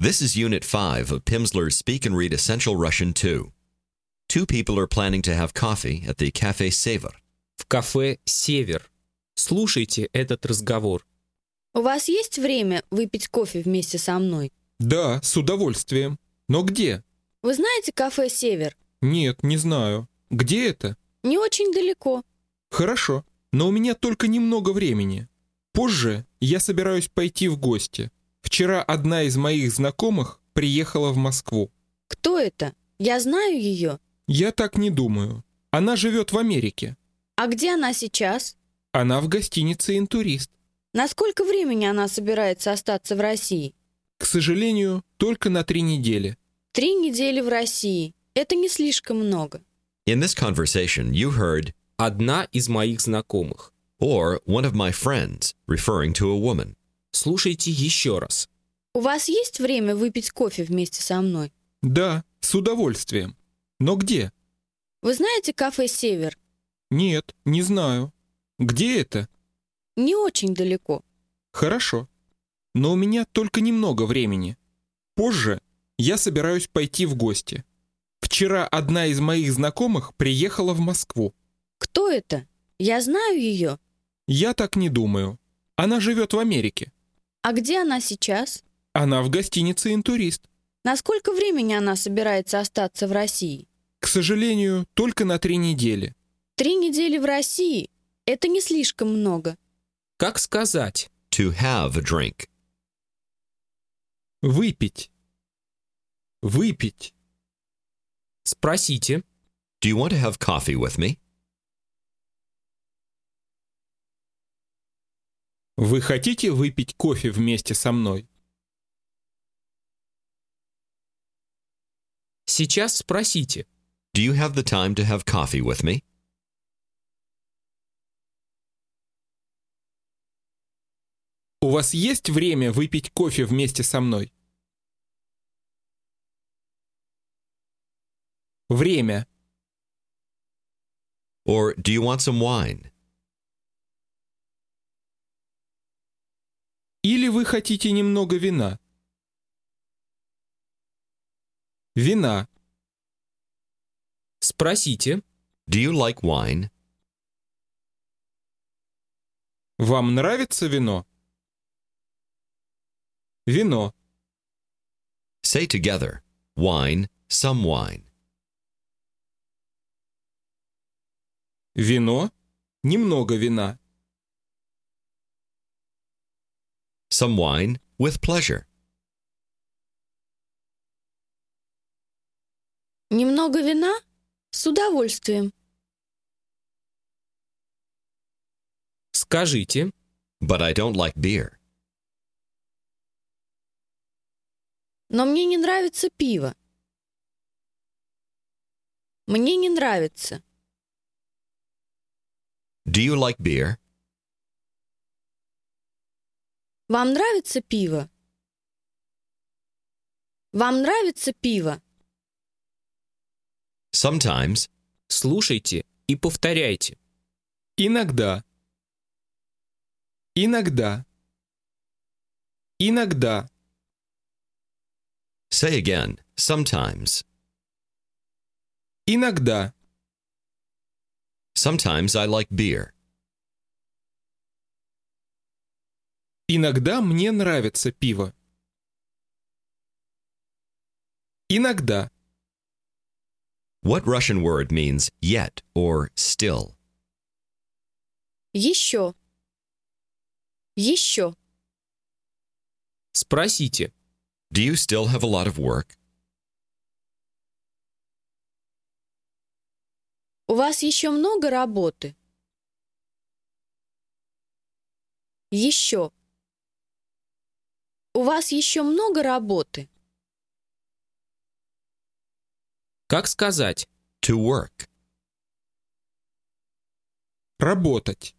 This is Unit 5 of Pimsleur's Speak and Read Essential Russian 2. Two people are planning to have coffee at the Café Sever. В кафе «Север». Слушайте этот разговор. У вас есть время выпить кофе вместе со мной? Да, с удовольствием. Но где? Вы знаете кафе «Север»? Нет, не знаю. Где это? Не очень далеко. Хорошо, но у меня только немного времени. Позже я собираюсь пойти в гости. Вчера одна из моих знакомых приехала в Москву. Кто это? Я знаю ее. Я так не думаю. Она живет в Америке. А где она сейчас? Она в гостинице «Интурист». На сколько времени она собирается остаться в России? К сожалению, только на 3 недели. 3 недели в России. Это не слишком много. In this conversation, you heard Одна из моих знакомых. or one of my friends, referring to a woman. Слушайте еще раз. У вас есть время выпить кофе вместе со мной? Да, с удовольствием. Но где? Вы знаете кафе «Север»? Нет, не знаю. Где это? Не очень далеко. Хорошо. Но у меня только немного времени. Позже я собираюсь пойти в гости. Вчера одна из моих знакомых приехала в Москву. Кто это? Я знаю ее. Я так не думаю. Она живет в Америке. А где она сейчас? Она в гостинице «Интурист». На сколько времени она собирается остаться в России? К сожалению, только на 3 недели. 3 недели в России – это не слишком много. Как сказать? To have a drink. Выпить. Выпить. Спросите. Do you want to have coffee with me? Вы хотите выпить кофе вместе со мной? Сейчас спросите. Do you have the time to have coffee with me? У вас есть время выпить кофе вместе со мной? Время. Or do you want some wine? Или вы хотите немного вина? Вина. Спросите. Do you like wine? Вам нравится вино? Вино. Say together, wine, some wine. Вино. Немного вина. Some wine with pleasure. Немного вина? С удовольствием. Скажите. But I don't like beer. Но мне не нравится пиво. Мне не нравится. Do you like beer? Вам нравится пиво? Вам нравится пиво? Sometimes. Слушайте и повторяйте. Иногда. Иногда. Иногда. Say again, sometimes. Иногда. Sometimes I like beer. Иногда мне нравится пиво. Иногда. What Russian word means yet or still? Еще. Еще. Спросите. Do you still have a lot of work? У вас еще много работы? Еще. У вас еще много работы? Как сказать? To work. Работать.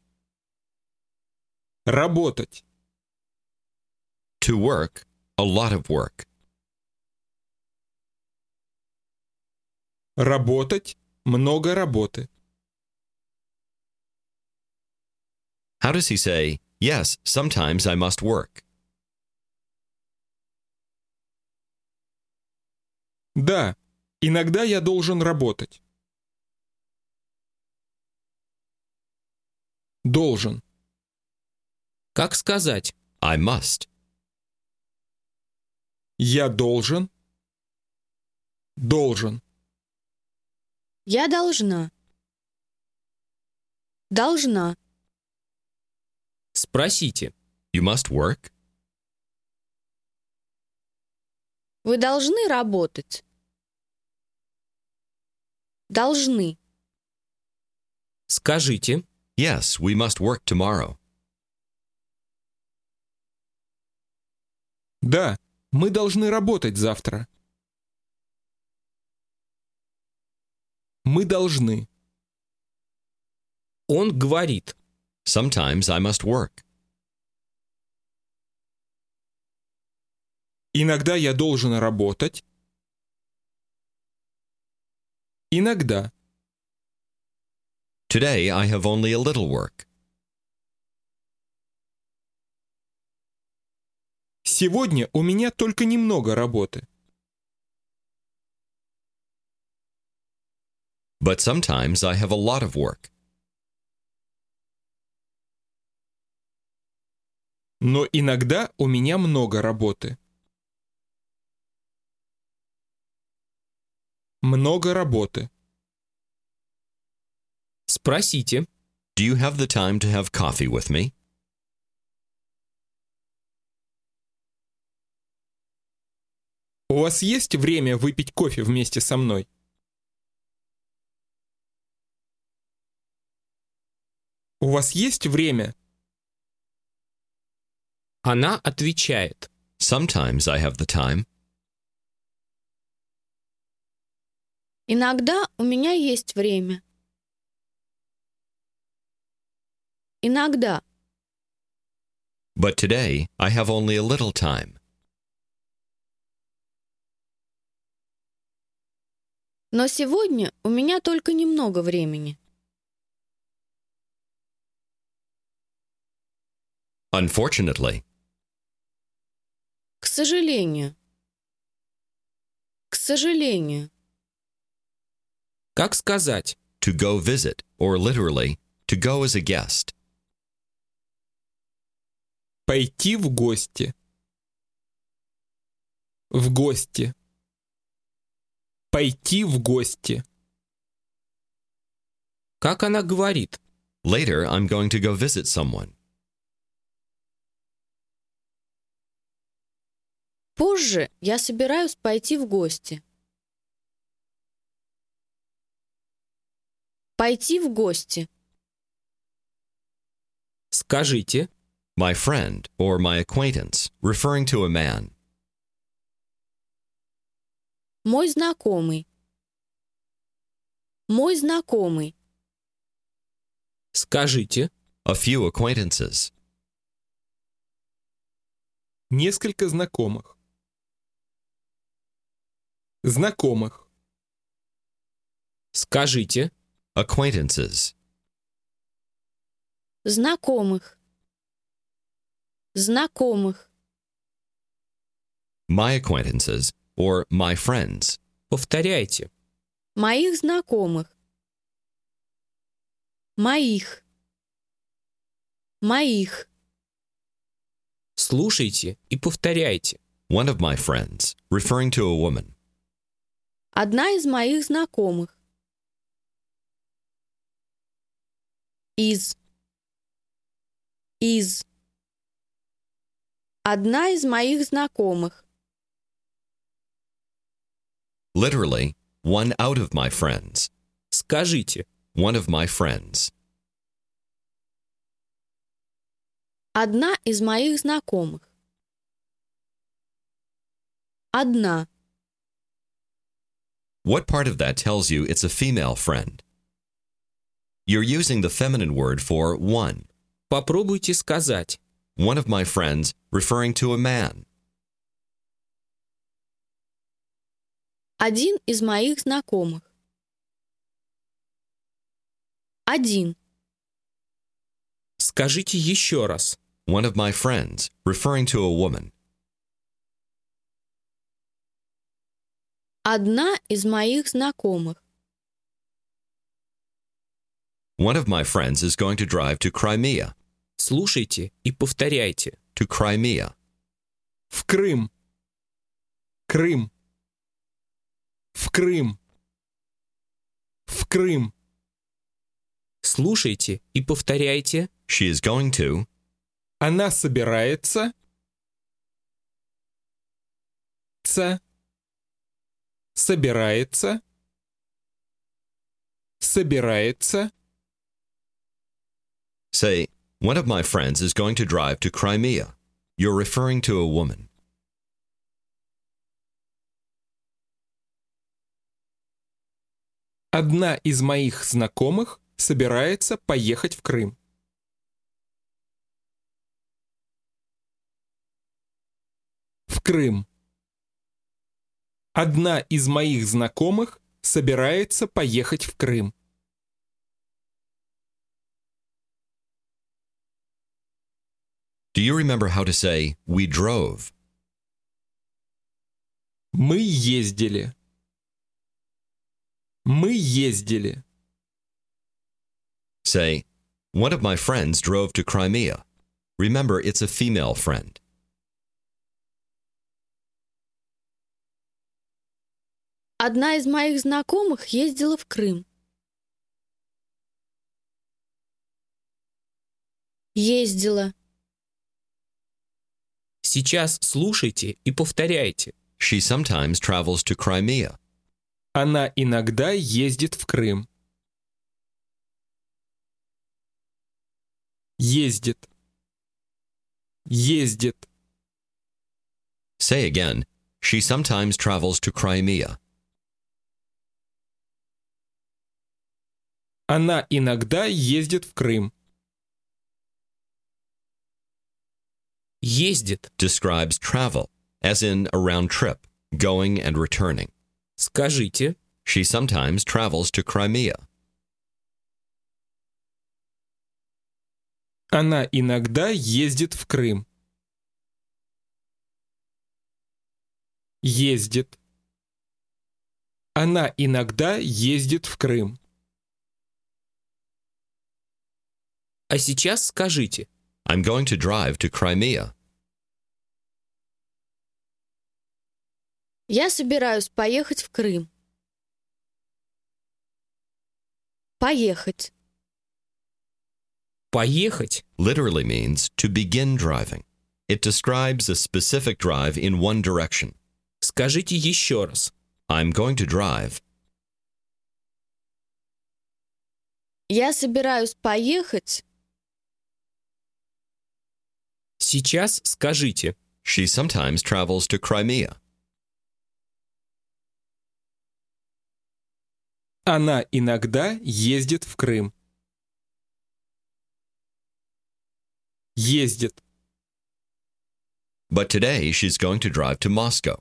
Работать. To work, a lot of work. Работать. Много работы. How does he say, 'Yes, sometimes I must work'? Да, иногда я должен работать. Должен. Как сказать? I must. Я должен. Должен. Я должна. Должна. Спросите. You must work. Вы должны работать. Должны. Скажите. Yes, we must work tomorrow. Да, мы должны работать завтра. Мы должны. Он говорит. Sometimes I must work. Иногда я должен работать. Иногда. Today I have only a little work. Сегодня у меня только немного работы. But sometimes I have a lot of work. Но иногда у меня много работы. Много работы. Спросите. Do you have the time to have coffee with me? У вас есть время выпить кофе вместе со мной? У вас есть время? Она отвечает. Sometimes I have the time. Иногда у меня есть время. Иногда. But today I have only a little time. Но сегодня у меня только немного времени. Unfortunately. К сожалению. К сожалению. Как сказать? To go visit, or literally, to go as a guest. Пойти в гости. В гости. Пойти в гости. Как она говорит? Later I'm going to go visit someone. Позже я собираюсь пойти в гости. Пойти в гости. Скажите. My friend, or my acquaintance, referring to a man. Мой знакомый. Мой знакомый. Скажите. A few acquaintances. Несколько знакомых. Знакомых. Скажите. Acquaintances. Знакомых. Знакомых. My acquaintances, or my friends. Повторяйте. Моих знакомых. Моих. Моих. Слушайте и повторяйте. One of my friends, referring to a woman. Одна из моих знакомых. Из. Одна из моих знакомых. Literally, one out of my friends. Скажите. One of my friends. Одна из моих знакомых. Одна. What part of that tells you it's a female friend? You're using the feminine word for one. Попробуйте сказать. One of my friends, referring to a man. Один из моих знакомых. Один. Скажите еще раз. One of my friends, referring to a woman. Одна из моих знакомых. One of my friends is going to drive to Crimea. Слушайте и повторяйте. To Crimea. В Крым. Крым. В Крым. В Крым. Слушайте и повторяйте. She is going to. Она собирается. Собирается. Собирается. Say, one of my friends is going to drive to Crimea. You're referring to a woman. Одна из моих знакомых собирается поехать в Крым. В Крым. Одна из моих знакомых собирается поехать в Крым. Do you remember how to say, we drove? Мы ездили. Мы ездили. Say, one of my friends drove to Crimea. Remember, it's a female friend. Одна из моих знакомых ездила в Крым. Ездила. Сейчас слушайте и повторяйте. She sometimes travels to Crimea. Она иногда ездит в Крым. Ездит. Ездит. Say again, she sometimes travels to Crimea. Она иногда ездит в Крым. Ездит. Describes travel, as in a round trip, going and returning. Скажите. She sometimes travels to Crimea. Она иногда ездит в Крым. Ездит. Она иногда ездит в Крым. А сейчас скажите. I'm going to drive to Crimea. Я собираюсь поехать в Крым. Поехать. Поехать. Literally means to begin driving. It describes a specific drive in one direction. Скажите еще раз. I'm going to drive. Я собираюсь поехать. Сейчас скажите. She sometimes travels to Crimea. Она иногда ездит в Крым. Ездит. But today she's going to drive to Moscow.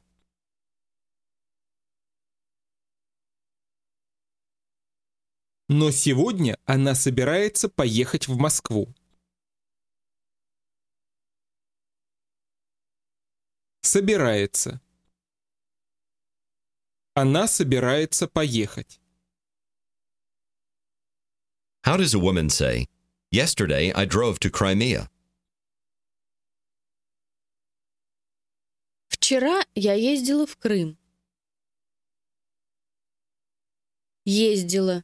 Но сегодня она собирается поехать в Москву. Собирается. Она собирается поехать. How does a woman say, yesterday I drove to Crimea? Вчера я ездила в Крым. Ездила.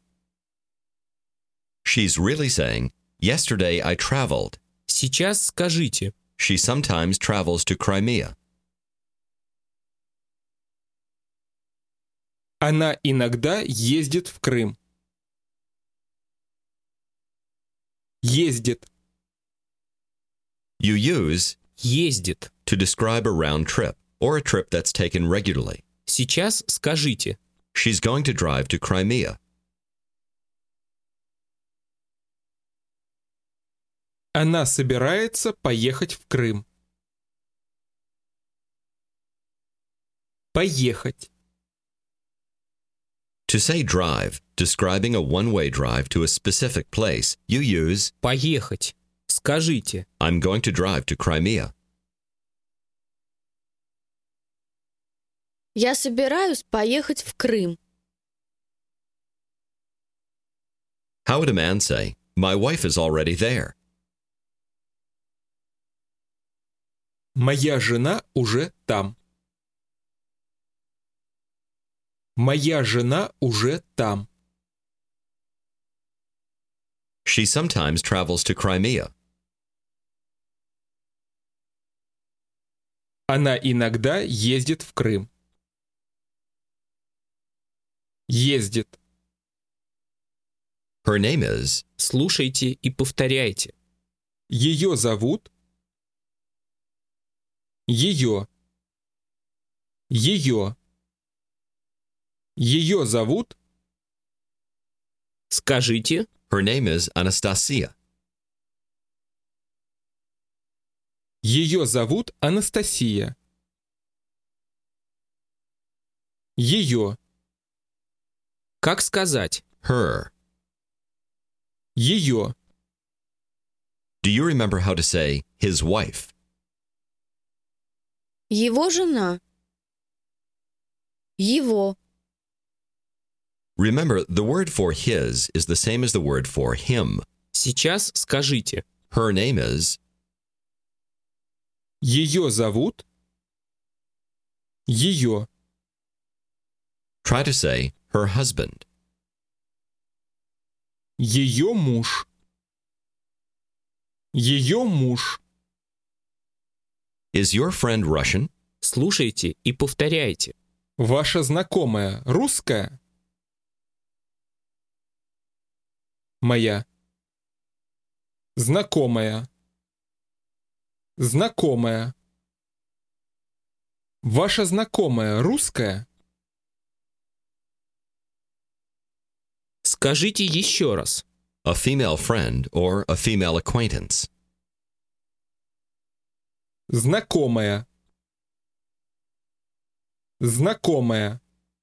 She's really saying, yesterday I traveled. Сейчас скажите. She sometimes travels to Crimea. Она иногда ездит в Крым. Ездит. You use Ездит. to describe a round trip or a trip that's taken regularly. Сейчас скажите. She's going to drive to Crimea. Она собирается поехать в Крым. Поехать. To say drive, describing a one-way drive to a specific place, you use Поехать. Скажите. I'm going to drive to Crimea. Я собираюсь поехать в Крым. How would a man say, "My wife is already there"? Моя жена уже там. Моя жена уже там. She sometimes travels to Crimea. Она иногда ездит в Крым. Ездит. Her name is. Слушайте и повторяйте. Ее зовут. Ее. Ее. Ее зовут. Скажите. Her name is Anastasia. Ее зовут Анастасия. Ее. Как сказать? Her. Ее. Do you remember how to say his wife? Его жена. Его. Remember, the word for his is the same as the word for him. Сейчас скажите. Her name is. Ее зовут. Ее. Try to say her husband. Ее муж. Ее муж. Is your friend Russian? Слушайте и повторяйте. Ваша знакомая русская? Моя. Знакомая. Знакомая. Ваша знакомая русская? Скажите еще раз. A female friend or a female acquaintance. Знакомая. Знакомая.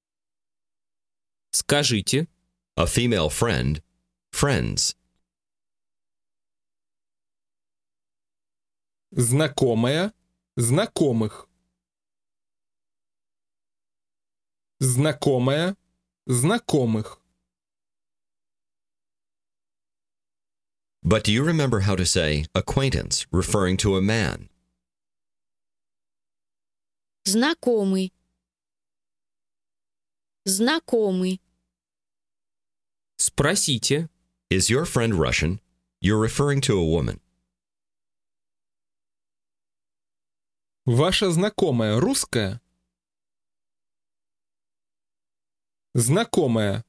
Скажите. A female friend. Friends. Знакомая. Знакомых. Знакомая. Знакомых. But do you remember how to say acquaintance, referring to a man? Знакомый. Знакомый. Спросите. Is your friend Russian? You're referring to a woman. Ваша знакомая русская? Знакомая.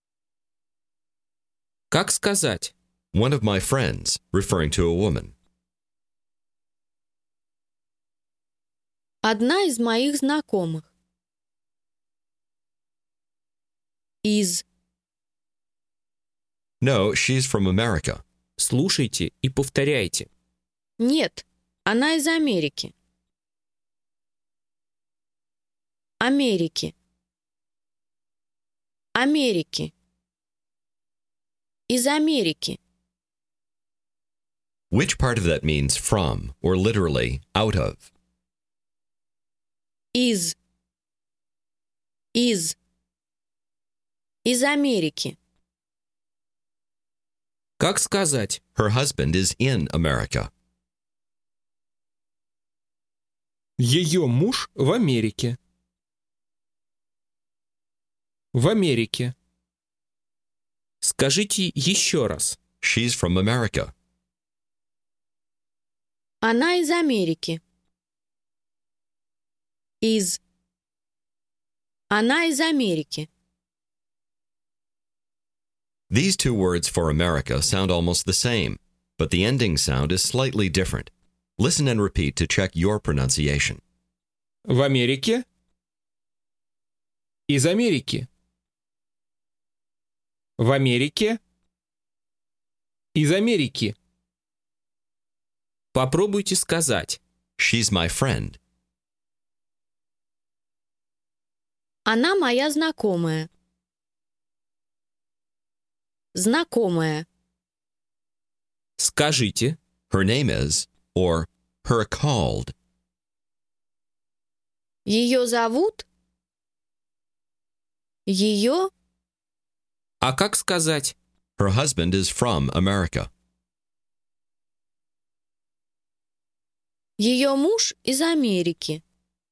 Как сказать? One of my friends, referring to a woman. Одна из моих знакомых. Из. No, she's from America. Слушайте и повторяйте. Нет, она из Америки. Америки. Америки. Из Америки. Which part of that means from, or literally out of? Из. Из. Из Америки. Как сказать? Her husband is in America. Ее муж в Америке. В Америке. Скажите еще раз. She's from America. Она из Америки. Из. Она из Америки. These two words for America sound almost the same, but the ending sound is slightly different. Listen and repeat to check your pronunciation. В Америке. Из Америки. В Америке. Из Америки. Попробуйте сказать. She's my friend. Она моя знакомая. Знакомая. Скажите. Her name is, or her called. Ее зовут Ее, А как сказать? Her husband is from America. ее муж из Америки.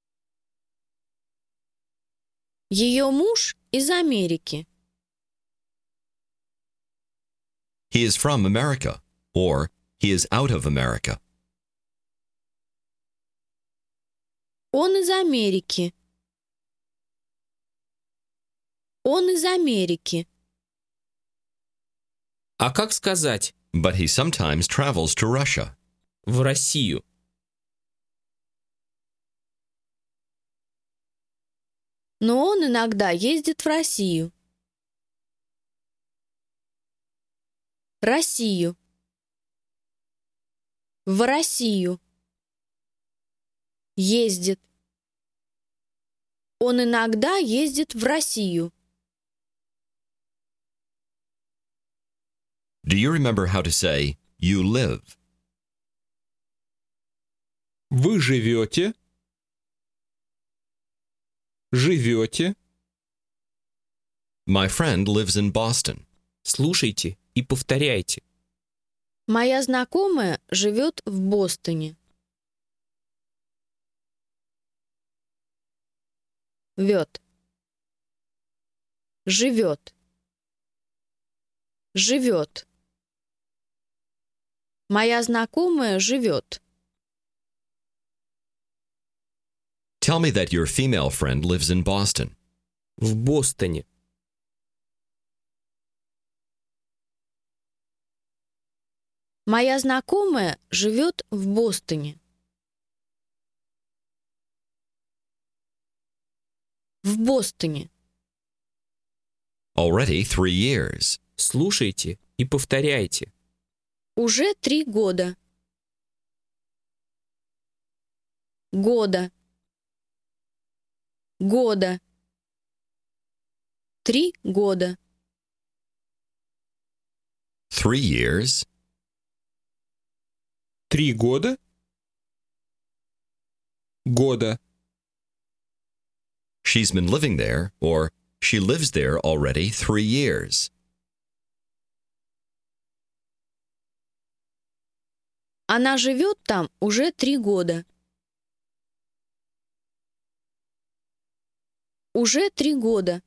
Ее муж из Америки. He is from America, or he is out of America. Он из Америки. Он из Америки. А как сказать? But he sometimes travels to Russia. В Россию. Но он иногда ездит в Россию. Россию. В Россию. Ездит. Он иногда ездит в Россию. Do you remember how to say, you live? Вы живете. Живете. My friend lives in Boston. Слушайте и повторяйте. Моя знакомая живет в Бостоне. Вет. Живет. Живет. Моя знакомая живет. Tell me that your female friend lives in Boston. В Бостоне. Моя знакомая живет в Бостоне. В Бостоне. Already 3 years. Слушайте и повторяйте. Уже 3 года. Года. Года. 3 года. 3 years. 3 года. Года. She's been living there, or she lives there already 3 years. Она живет там уже 3 года. Уже 3 года.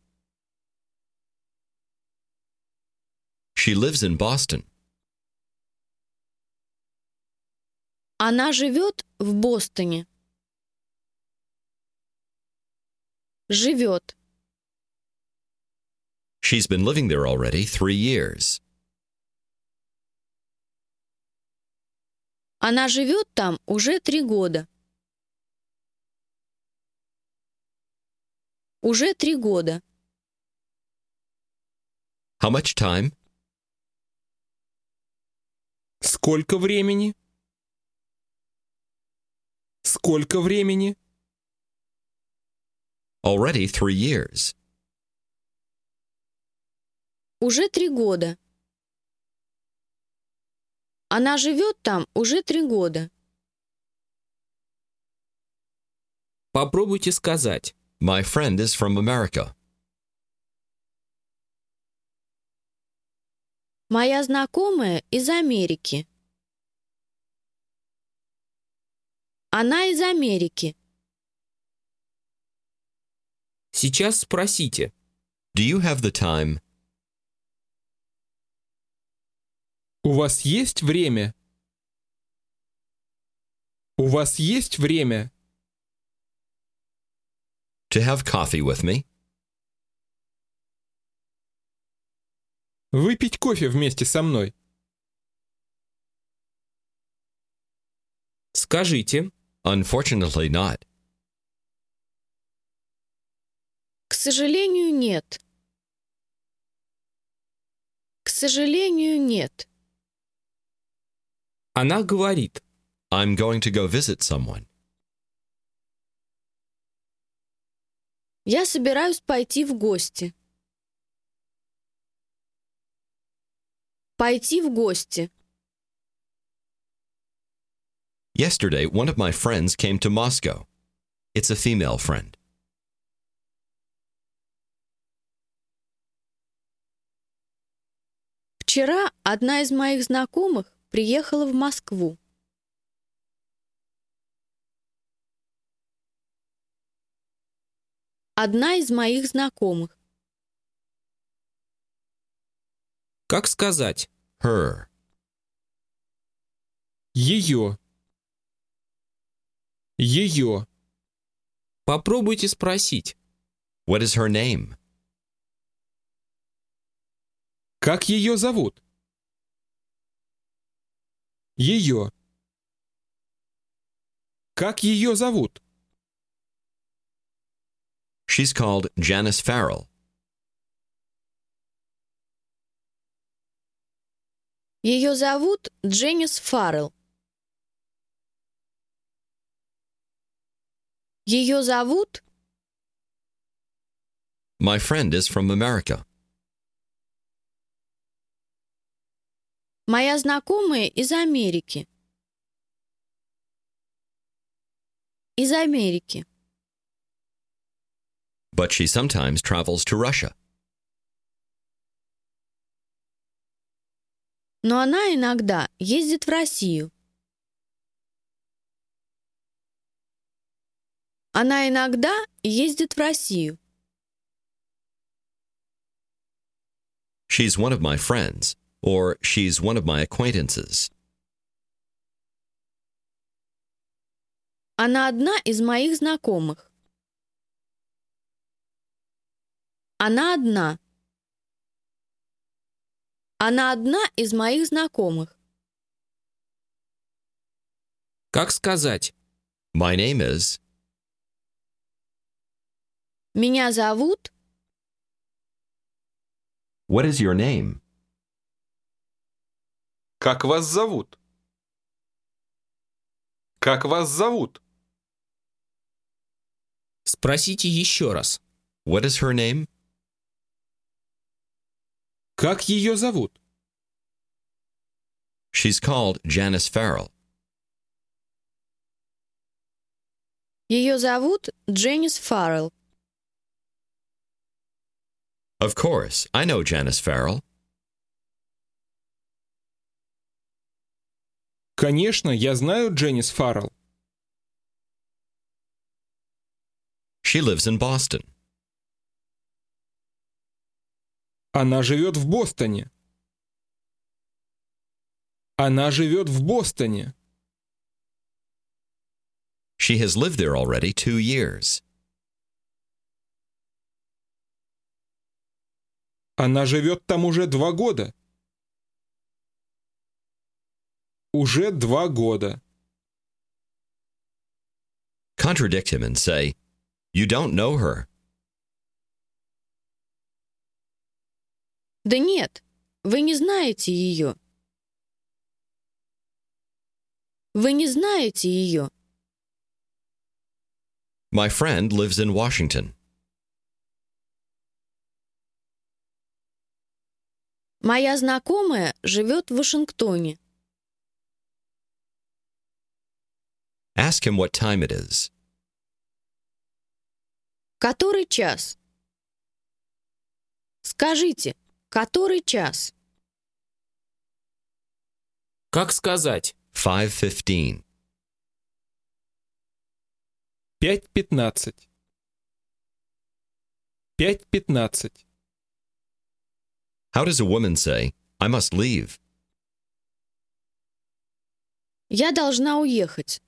She lives in Boston. Она живет в Бостоне. Живет. She's been living there already 3 years. Она живет там уже 3 года. Уже 3 года. How much time? Сколько времени? Сколько времени? Already 3 years. Уже 3 года. Она живет там уже 3 года. Попробуйте сказать. My friend is from America. Моя знакомая из Америки. Она из Америки. Сейчас спросите. Do you have the time? У вас есть время? У вас есть время? To have coffee with me? Выпить кофе вместе со мной? Скажите. Unfortunately not. К сожалению, нет. К сожалению, нет. Она говорит. I'm going to go visit someone. Я собираюсь пойти в гости. Пойти в гости. Yesterday, one of my friends came to Moscow. It's a female friend. Вчера одна из моих знакомых приехала в Москву. Одна из моих знакомых. Как сказать? Her. Ее. Ее. Попробуйте спросить. What is her name? Как ее зовут? Ее. Как ее зовут? She's called Janice Farrell. Ее зовут Дженнис Фаррелл. Ее зовут... My friend is from America. Моя знакомая из Америки. Из Америки. But she sometimes travels to Russia. Но она иногда ездит в Россию. Она иногда ездит в Россию. She's one of my friends, or she's one of my acquaintances. Она одна из моих знакомых. Она одна. Она одна из моих знакомых. Как сказать? My name is... Меня зовут... What is your name? Как вас зовут? Как вас зовут? Спросите еще раз. What is her name? Как ее зовут? She's called Janice Farrell. Ее зовут Дженнис Фаррелл. Of course, I know Janice Farrell. Конечно, я знаю Дженнис Фаррелл. She lives in Boston. Она живет в Бостоне. Она живет в Бостоне. She has lived there already 2 years. Она живет там уже 2 года. Уже 2 года. Contradict him and say, you don't know her. Да нет, вы не знаете ее. Вы не знаете ее. My friend lives in Washington. Моя знакомая живет в Вашингтоне. Ask him what time it is. Который час? Скажите, который час? Как сказать? 5:15. 5:15. 5:15. How does a woman say, I must leave? Я должна уехать.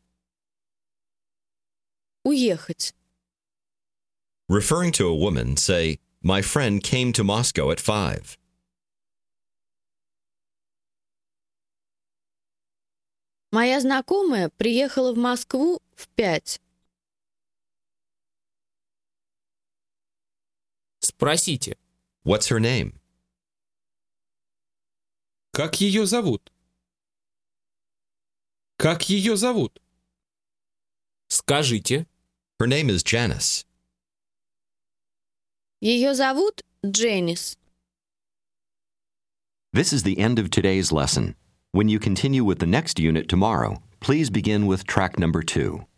Уехать. Referring to a woman, say, my friend came to Moscow at 5. Моя знакомая приехала в Москву в 5. Спросите. What's her name? Как ее зовут? Как ее зовут? Скажите. Her name is Janice. Ее зовут Дженнис. This is the end of today's lesson. When you continue with the next unit tomorrow, please begin with track number 2.